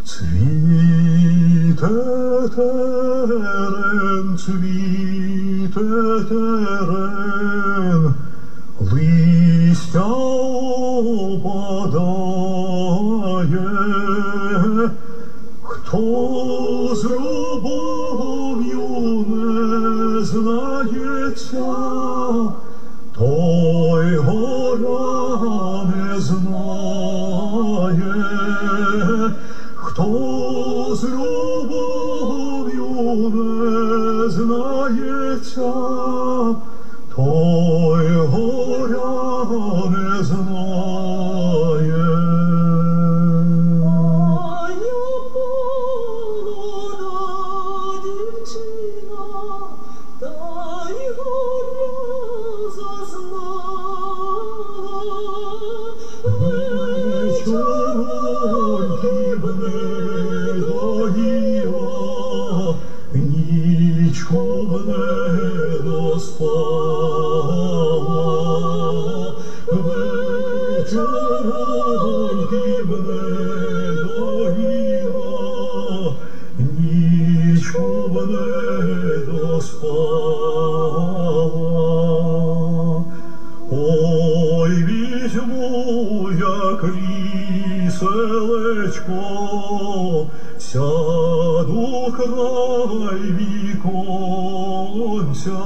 Цвіте терен, листя опадає, хто з любов'ю не знається, той горя не знає, хто з любов'ю не знається, той горя не знає. Нічого не доспала, вечероньки мене доїла, нічого не доспала. Ой, візьму я кріселечко, сяду край віконця,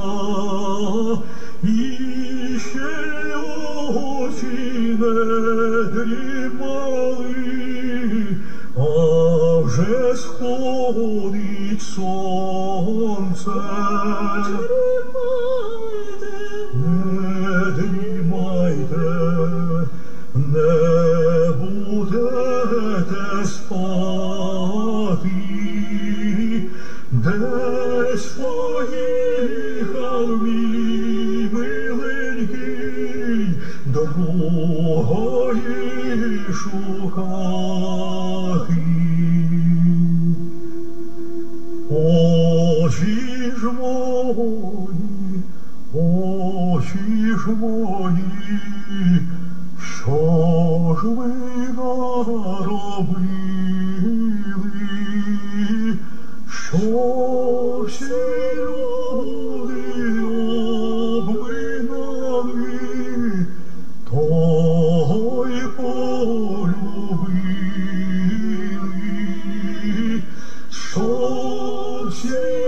і ще очі не дрімали, а вже сходить сонце. Не дрімайте, не будете спати, десь поїхав мій миленький другої шукати. Очі ж мої, очі ж мої, що ж ви наробили, що всі люди обминали, того й полюбили, що всі